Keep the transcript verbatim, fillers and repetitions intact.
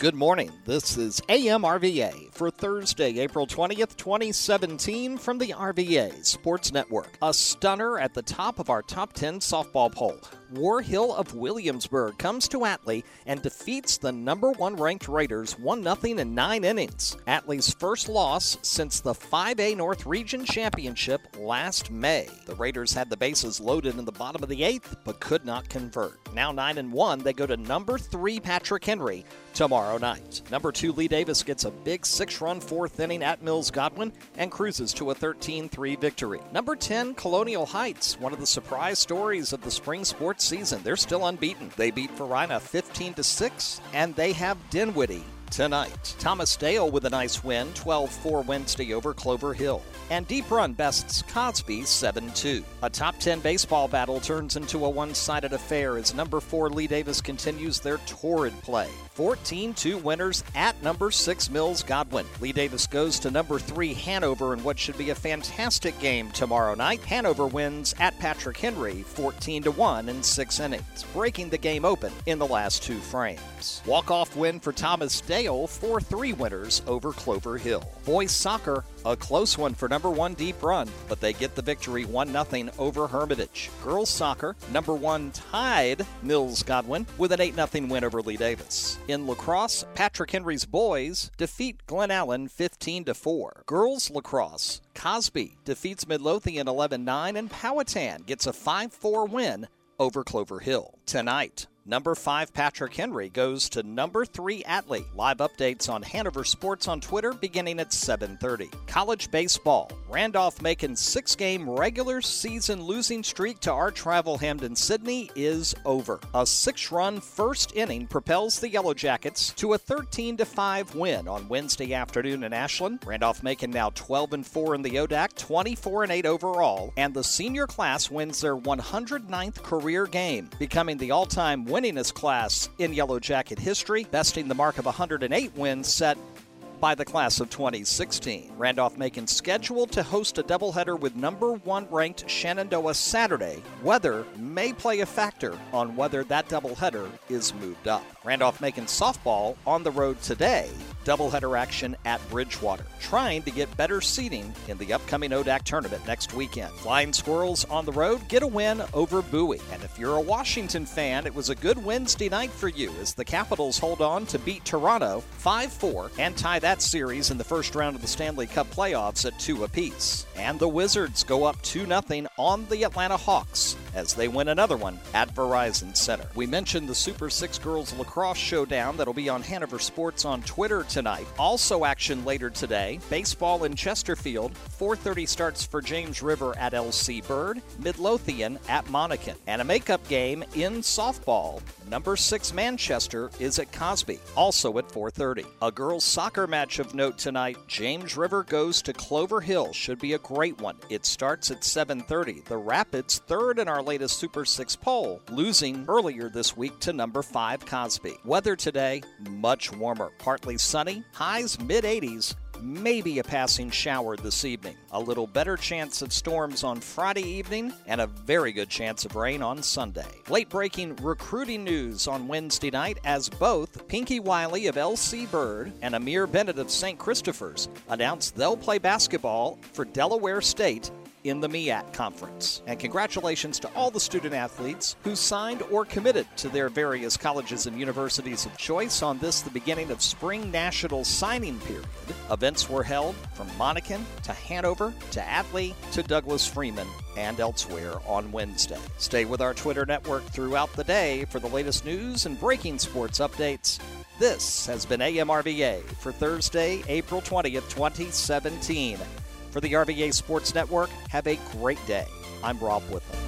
Good morning. This is A M R V A for Thursday, April twentieth, twenty seventeen from the R V A Sports Network. A stunner at the top of our top ten softball poll. War Hill of Williamsburg comes to Atlee and defeats the number one ranked Raiders one nothing in nine innings. Atlee's first loss since the five A North Region Championship last May. The Raiders had the bases loaded in the bottom of the eighth, but could not convert. Now nine and one, they go to number three Patrick Henry tomorrow night. Number two Lee Davis gets a big six-run fourth inning at Mills Godwin and cruises to a thirteen three victory. Number ten Colonial Heights, one of the surprise stories of the spring sports season. They're still unbeaten. They beat Varina fifteen to six, and they have Dinwiddie tonight. Thomas Dale with a nice win, twelve four Wednesday over Clover Hill. And Deep Run bests Cosby seven two. A top ten baseball battle turns into a one-sided affair as number four Lee Davis continues their torrid play. fourteen two winners at number six Mills Godwin. Lee Davis goes to number three Hanover in what should be a fantastic game tomorrow night. Hanover wins at Patrick Henry fourteen to one in six innings, breaking the game open in the last two frames. Walk-off win for Thomas Dale, four three winners over Clover Hill. Boys soccer, a close one for number one Deep Run, but they get the victory one nothing over Hermitage. Girls soccer, number one tied Mills Godwin with an eight nothing win over Lee Davis. In lacrosse, Patrick Henry's boys defeat Glen Allen fifteen to four. Girls lacrosse, Cosby defeats Midlothian eleven nine, and Powhatan gets a five four win over Clover Hill. Tonight, number five Patrick Henry goes to number three Atlee. Live updates on Hanover Sports on Twitter beginning at seven thirty. College baseball. Randolph-Macon six-game regular season losing streak to Arch rival Hampden-Sydney is over. A six-run first inning propels the Yellow Jackets to a thirteen to five win on Wednesday afternoon in Ashland. Randolph-Macon now twelve and four in the O D A C, twenty-four and eight overall, and the senior class wins their one hundred ninth career game, becoming the all-time winningest class in Yellow Jacket history, besting the mark of one hundred eight wins set by the class of twenty sixteen. Randolph-Macon scheduled to host a doubleheader with number one ranked Shenandoah Saturday. Weather may play a factor on whether that doubleheader is moved up. Randolph-Macon softball on the road today. Doubleheader action at Bridgewater, trying to get better seating in the upcoming O D A C tournament next weekend. Flying Squirrels on the road get a win over Bowie. And if you're a Washington fan, it was a good Wednesday night for you as the Capitals hold on to beat Toronto five four and tie that series in the first round of the Stanley Cup playoffs at two apiece. And the Wizards go up two nothing on the Atlanta Hawks as they win another one at Verizon Center. We mentioned the Super six Girls Lacrosse Showdown that'll be on Hanover Sports on Twitter tonight. Also action later today, baseball in Chesterfield. four thirty starts for James River at L C Bird, Midlothian at Monacan. And a makeup game in softball. Number six Manchester is at Cosby, also at four thirty. A girls soccer match of note tonight. James River goes to Clover Hill. Should be a great one. It starts at seven thirty. The Rapids, third in our latest Super six poll, losing earlier this week to number five Cosby. Weather today, much warmer. Partly sunny, highs mid eighties. Maybe a passing shower this evening. A little better chance of storms on Friday evening and a very good chance of rain on Sunday. Late-breaking recruiting news on Wednesday night as both Pinky Wiley of L C Bird and Amir Bennett of Saint Christopher's announced they'll play basketball for Delaware State in the M E A C Conference. And congratulations to all the student athletes who signed or committed to their various colleges and universities of choice on this, the beginning of spring national signing period. Events were held from Monacan to Hanover to Atlee to Douglas Freeman and elsewhere on Wednesday. Stay with our Twitter network throughout the day for the latest news and breaking sports updates. This has been A M R V A for Thursday, April twentieth, twenty seventeen. For the R V A Sports Network, have a great day. I'm Rob Whittle.